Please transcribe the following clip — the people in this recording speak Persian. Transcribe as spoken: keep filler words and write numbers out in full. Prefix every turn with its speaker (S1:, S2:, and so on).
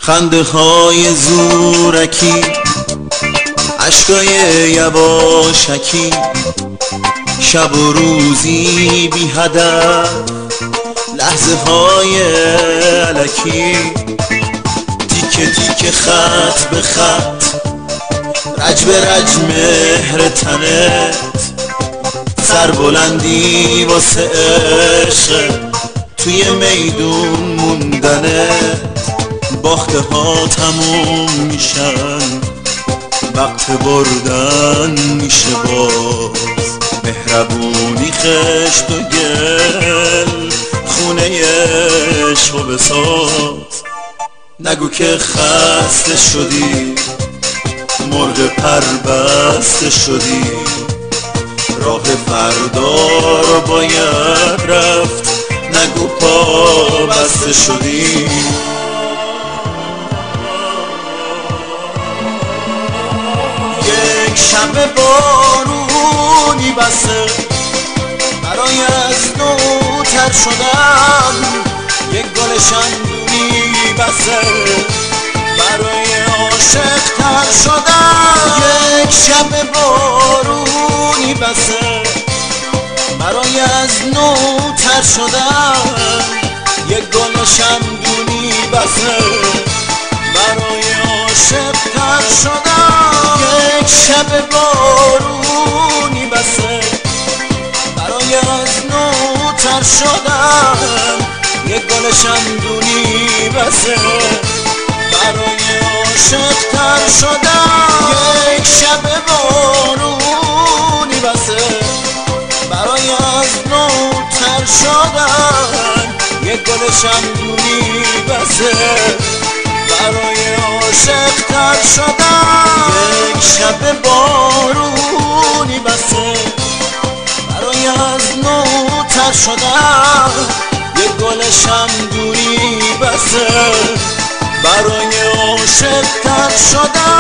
S1: خنده های زورکی، عشقای یواشکی، شب و روزی بی هدف، لحظه های الکی، تیکه تیکه خط به خط، رج به رج مهر تنت، سربلندی واسه عشق، توی میدون موندنت. باخته ها تموم میشن، وقت بردن میشه باز، مهربونی خشت و گل، خونه عشق و بساز. نگو که خسته شدی، مرغ پر بسته شدی، راه فردا رو باید رفت، نگو پا بسته شدی. یک شب بارونی بسه، برای از نو تر شدن، یک گل شمدونی بسه، برای عاشق تر شدن. یک شب بارونی بسه، برای از نو تر شدن، یک گل شمدونی بسه، برای عاشق تر شدن. یک شب بارونی بسه، برای از نو تر شدن، یک گل شمدونی بسه، برای عاشق تر شدن. یک شب بارونی بسه، برای از نو تر شدن، یک گل شمدونی بسه، برای عاشق تر شدن. یک شب بارونی بسه، برای از نو تر شدن، یک گل شمدونی بسه، برای عاشق تر شدن.